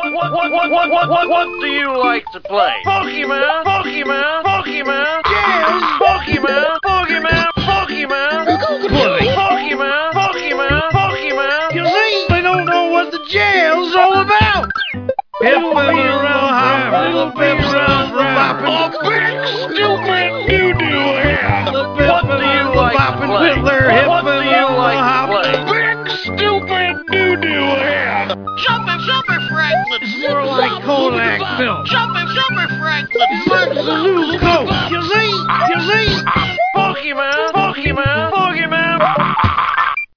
What do you like to play? Pokemon, Pokemon, Pokemon, Jails, Pokemon, Pokemon, Pokemon, Pokemon, Pokemon, Pokemon. You see, they don't know what the jail's all about. Hipping around, hopping, little bit around, bopping. A big stupid doo-doo head. What do you like to play? What do you like to play? Big stupid doo-doo head. Jumping Franklin! More like Kodak film. Jumping Franklin! It's like the new coat. You see?